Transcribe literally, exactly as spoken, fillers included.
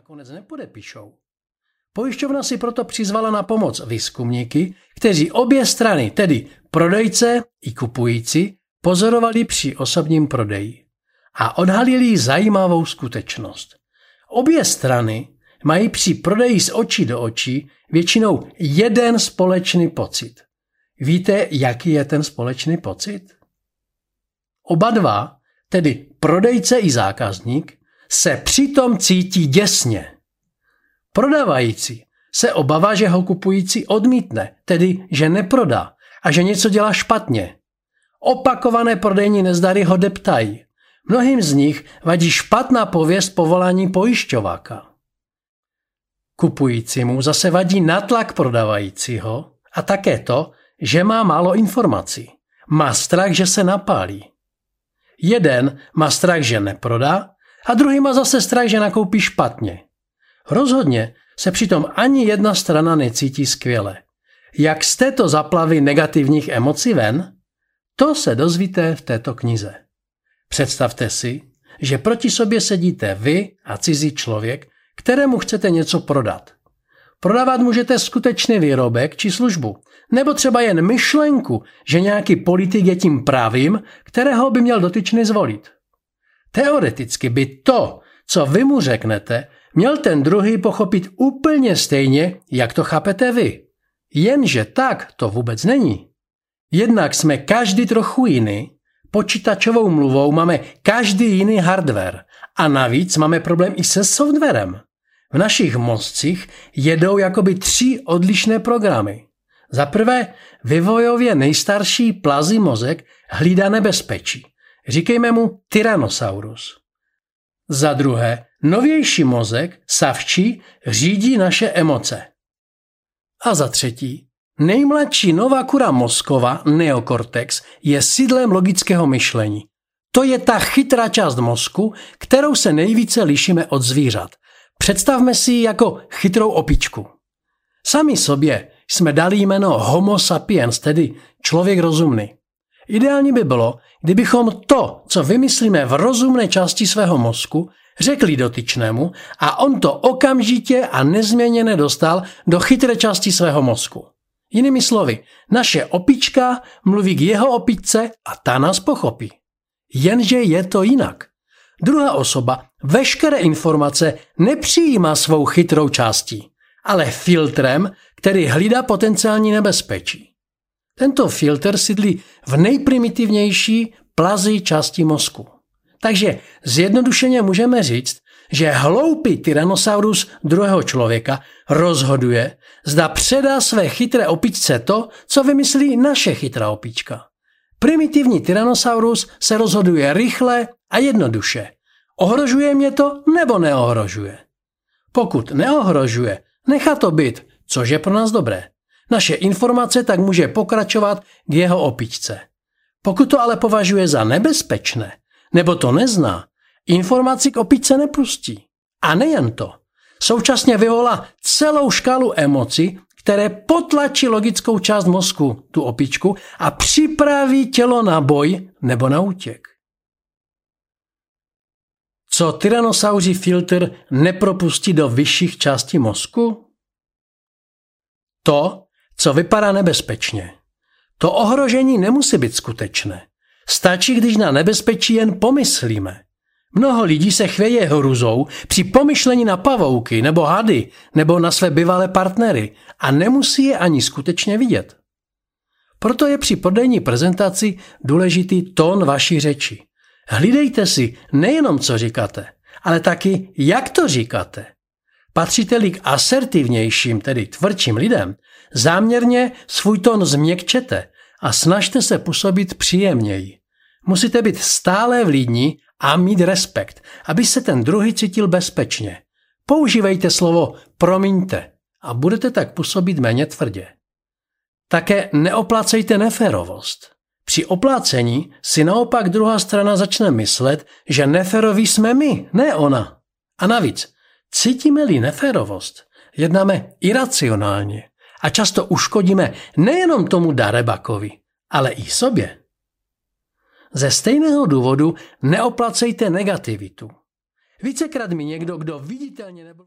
nakonec nepodepíšou. Pojišťovna si proto přizvala na pomoc výzkumníky, kteří obě strany, tedy prodejce i kupující, pozorovali při osobním prodeji a odhalili zajímavou skutečnost. Obě strany mají při prodeji z očí do očí většinou jeden společný pocit. Víte, jaký je ten společný pocit? Oba dva, tedy prodejce i zákazník, se přitom cítí děsně. Prodavající se obává, že ho kupující odmítne, tedy že neprodá a že něco dělá špatně. Opakované prodejní nezdary ho deptají. Mnohým z nich vadí špatná pověst povolání pojišťováka. Kupujícímu zase vadí nátlak prodavajícího a také to, že má málo informací. Má strach, že se napálí. Jeden má strach, že neprodá a druhý má zase strach, že nakoupí špatně. Rozhodně se přitom ani jedna strana necítí skvěle. Jak z této zaplavy negativních emocí ven? To se dozvíte v této knize. Představte si, že proti sobě sedíte vy a cizí člověk, kterému chcete něco prodat. Prodávat můžete skutečný výrobek či službu, nebo třeba jen myšlenku, že nějaký politik je tím pravým, kterého by měl dotyčný zvolit. Teoreticky by to, co vy mu řeknete, měl ten druhý pochopit úplně stejně, jak to chápete vy. Jenže tak to vůbec není. Jednak jsme každý trochu jiný, počítačovou mluvou máme každý jiný hardware a navíc máme problém i se softwarem. V našich mozcích jedou jakoby tři odlišné programy. Za prvé, vývojově nejstarší plazí mozek hlídá nebezpečí. Říkejme mu Tyrannosaurus. Za druhé, novější mozek, savčí, řídí naše emoce. A za třetí, nejmladší nová kura mozkova, neokortex, je sídlem logického myšlení. To je ta chytrá část mozku, kterou se nejvíce lišíme od zvířat. Představme si ji jako chytrou opičku. Sami sobě jsme dali jméno Homo sapiens, tedy člověk rozumný. Ideální by bylo, kdybychom to, co vymyslíme v rozumné části svého mozku, řekli dotyčnému a on to okamžitě a nezměněně dostal do chytré části svého mozku. Jinými slovy, naše opička mluví k jeho opičce a ta nás pochopí. Jenže je to jinak. Druhá osoba veškeré informace nepřijímá svou chytrou částí, ale filtrem, který hlídá potenciální nebezpečí. Tento filtr sídlí v nejprimitivnější plazí části mozku. Takže zjednodušeně můžeme říct, že hloupý Tyrannosaurus druhého člověka rozhoduje, zda předá své chytré opičce to, co vymyslí naše chytrá opička. Primitivní Tyrannosaurus se rozhoduje rychle a jednoduše. Ohrožuje mě to nebo neohrožuje? Pokud neohrožuje, nechá to být, což je pro nás dobré. Naše informace tak může pokračovat k jeho opičce. Pokud to ale považuje za nebezpečné, nebo to nezná, informaci k opičce nepustí. A nejen to. Současně vyvolá celou škálu emocí, které potlačí logickou část mozku, tu opičku, a připraví tělo na boj nebo na útěk. Co tyrannosauří filtr nepropustí do vyšších částí mozku? To, co vypadá nebezpečně. To ohrožení nemusí být skutečné. Stačí, když na nebezpečí jen pomyslíme. Mnoho lidí se chvěje hrůzou při pomyšlení na pavouky nebo hady nebo na své bývalé partnery a nemusí je ani skutečně vidět. Proto je při prodejní prezentaci důležitý tón vaší řeči. Hlídejte si nejenom, co říkáte, ale taky, jak to říkáte. Patříte-li k asertivnějším, tedy tvrdším lidem, záměrně svůj tón změkčete a snažte se působit příjemněji. Musíte být stále vlídní a mít respekt, aby se ten druhý cítil bezpečně. Používejte slovo promiňte a budete tak působit méně tvrdě. Také neoplácejte neférovost. Při oplácení si naopak druhá strana začne myslet, že neféroví jsme my, ne ona. A navíc, cítíme-li neférovost, jednáme iracionálně a často uškodíme nejenom tomu darebakovi, ale i sobě. Ze stejného důvodu neoplacejte negativitu. Vícekrát mi někdo, kdo viditelně nebyl